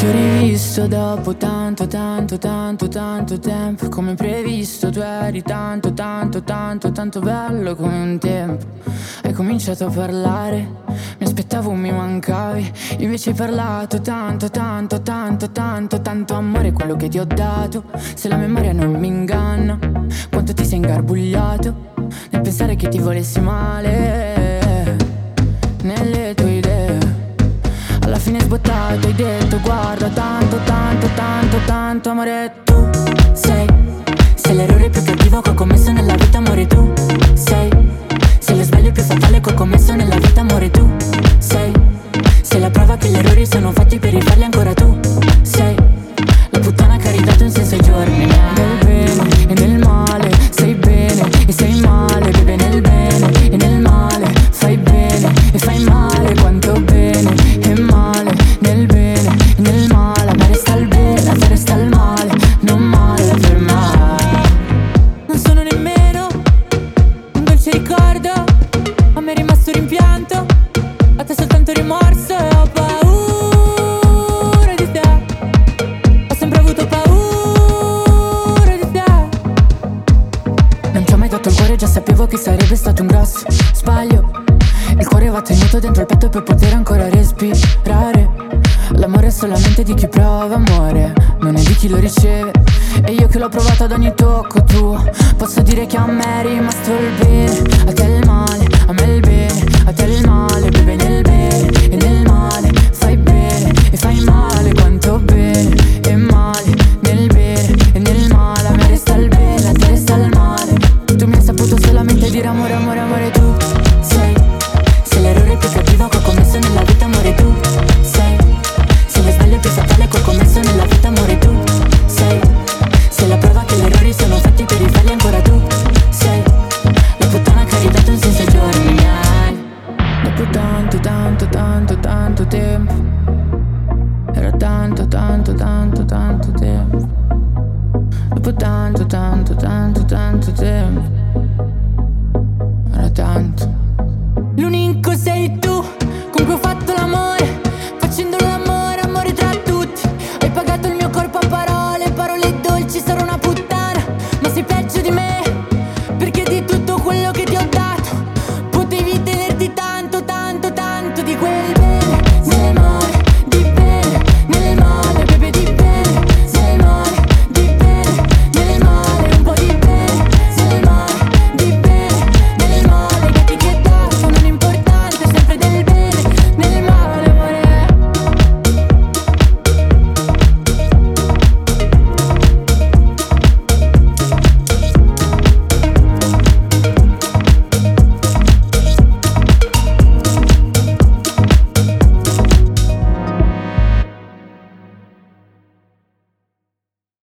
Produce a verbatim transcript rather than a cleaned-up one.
Ti ho rivisto dopo tanto, tanto, tanto, tanto tempo. Come previsto tu eri tanto, tanto, tanto, tanto bello come un tempo. Hai cominciato a parlare, mi aspettavo mi mancavi. Invece hai parlato tanto, tanto, tanto, tanto, tanto amore quello che ti ho dato. Se la memoria non mi inganna, quanto ti sei ingarbugliato nel pensare che ti volessi male nelle tue idee. Alla fine sbottato hai detto guarda tanto, tanto, tanto, tanto amore. Tu sei, sei l'errore più cattivo che ho commesso nella vita amore. Tu sei, sei lo sbaglio più fatale che ho commesso nella vita amore. Tu sei, sei la prova che gli errori sono fatti per rifarli ancora. Tu sei la puttana che ha ridato un senso ai giorni. Nel bene e nel male sei bene e sei male. Bebe nel bene e nel male fai bene e fai male. Quanto bene e male nel bene e nel male. A me resta il bene, a te resta il male. Non male per mai. Non sono nemmeno un dolce ricordo, a me è rimasto rimpianto, a te soltanto rimorso. E ho paura di te, ho sempre avuto paura di te. Non ti ho mai dato il cuore, già sapevo che sarebbe stato un grosso sbaglio. Il cuore va tenuto dentro il petto per poter ancora respirare. L'amore è solamente di chi prova amore, non è di chi lo riceve. E io che l'ho provato ad ogni tocco tuo, posso dire che a me è rimasto il bene, a te il male, a me il bene, a te il male. Bebe nel bene e nel male fai bene e fai male. Quanto bene e male nel bene e nel male. A me resta il bene, a te resta il male. Tu mi hai saputo solamente dire amore, amore, amore. Tu sei, sei l'errore più cattivo che ho commesso nella vita amore. Tu sei, sei lo sbaglio più fatale che ho commesso nella vita amore. Tu sei, sei la prova che gli errori sono fatti per rifarli ancora. Tu sei la puttana che ha ridato un senso ai giorni miei. Dopo tanto, tanto, tanto, tanto tempo, era tanto, tanto, tanto, tanto tempo. Dopo tanto, tanto, tanto, tanto tempo.